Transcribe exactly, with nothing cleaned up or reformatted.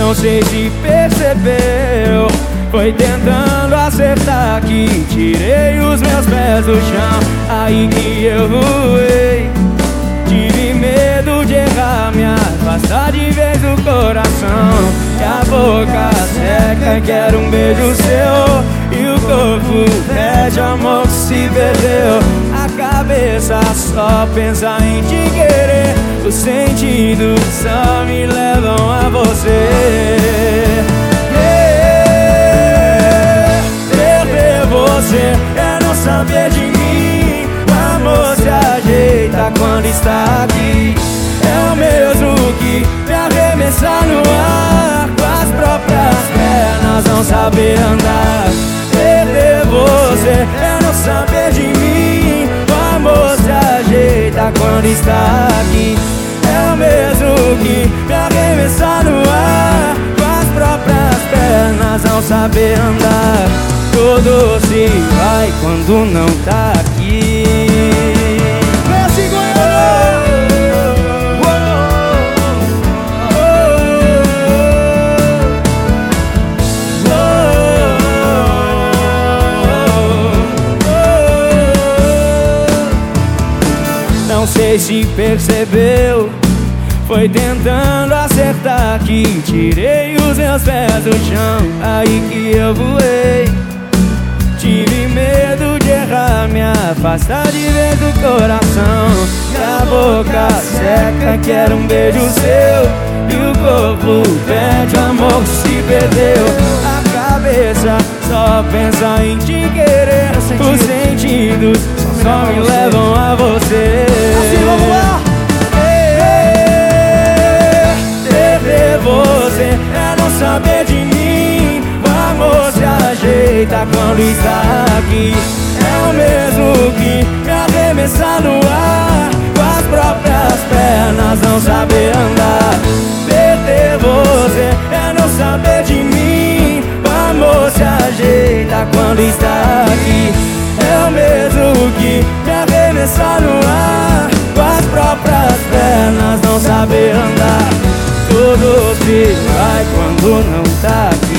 Não sei se percebeu, foi tentando acertar que tirei os meus pés do chão. Aí que eu voei. Tive medo de errar, me afastar de vez do coração. E a boca seca e quero um beijo seu, e o corpo pede amor que se perdeu. A cabeça só pensa em te querer, os sentidos só me levam a você. Perder você é não saber de mim. O amor se ajeita quando está aqui. É o mesmo que me arremessar no ar com as próprias pernas, não saber andar. Perder você é não saber de mim. O amor se ajeita quando está aqui. É o mesmo que me arremessar no ar com as próprias pernas, não saber andar. Tudo se vai quando não tá aqui. Não sei se percebeu, foi tentando acertar que tirei os meus pés do chão. Aí que eu voei. Tive medo de errar, me afastar de vez do coração. E a boca seca quer um beijo seu, e o corpo pede amor que se perdeu. A cabeça só pensa em te querer, os sentidos só me levam a você. Assim, vamos lá! Perder você é não saber de mim. O amor se ajeita quando está aqui. É o mesmo que me arremessar no ar com as próprias pernas, não saber andar. Perder você é não saber de mim. O amor se ajeita quando está aqui. É o mesmo que me arremessar no ar com as próprias pernas, não saber andar. Tudo se vai quando não tá aqui.